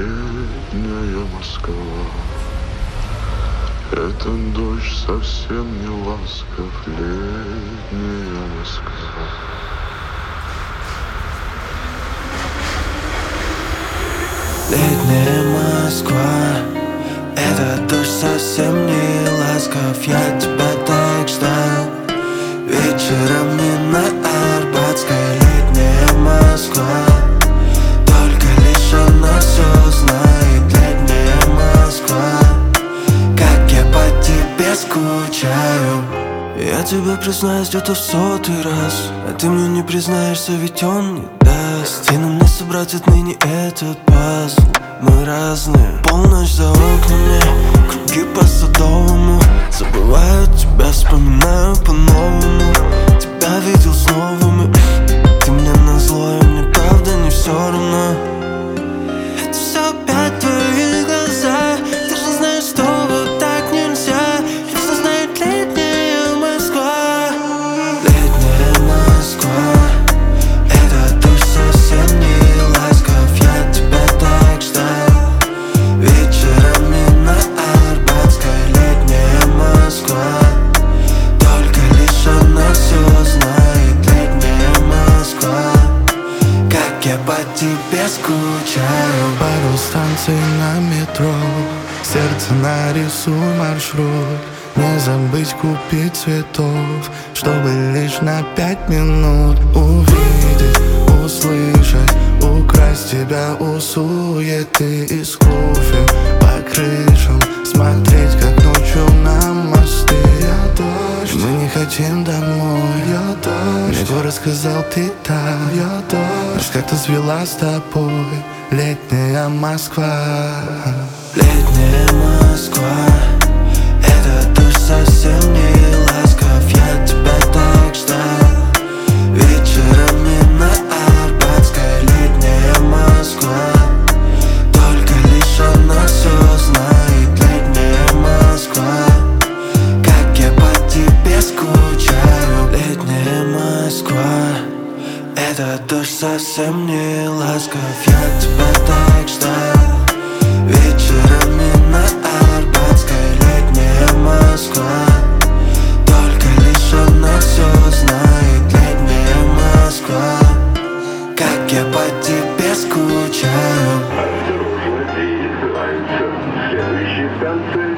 летняя Москва. Этот дождь совсем не ласков, летняя Москва. Летняя Москва, этот дождь совсем не ласков. Я тебя так ждал вечером не на Арбатской. Летняя Москва, только лишь она все знает. Летняя Москва, как я по тебе скучаю. Я тебе признаюсь где-то в 100-й раз, а ты мне не признаешься, ведь он не даст. И нам не собрать отныне этот пазл. Мы разные, полночь за окнами, круги по Садовому. Забываю тебя, вспоминаю по-новому. Тебя видел с новыми, ты мне назло, и мне правда не все равно. Это все опять твои глаза. Ты же знаешь, что вот так нельзя. И все знает летняя Москва. Летняя Москва, этот дождь совсем не ласков. Я тебя так ждал вечером и на Арбатской. Летняя Москва, только лишь она все знает. Летняя Москва, как я по тебе скучаю. Пару станций на метро, сердце нарисуй маршрут. Не забыть купить цветов, чтобы лишь на 5 минут увидеть, услышать, украсть тебя у суеты из кофе по крышам, смотреть, как ночью на мосты. Я дождь, мы не хотим домой. Я дождь, мне город сказал ты так. Я дождь, нас как-то свела с тобой летняя Москва. Летняя Москва, этот дождь совсем не ласков. Я тебя так ждал вечером и на Арбатской. Летняя Москва, только лишь она все знает. Летняя Москва, как я по тебе скучаю. Летняя Москва, этот дождь совсем не ласков. Я тебя так ждал вечером и на Арбатской. Летняя Москва, только лишь она все знает. Летняя Москва, как я по тебе скучаю. Осторожно, действуйте. Следующей станции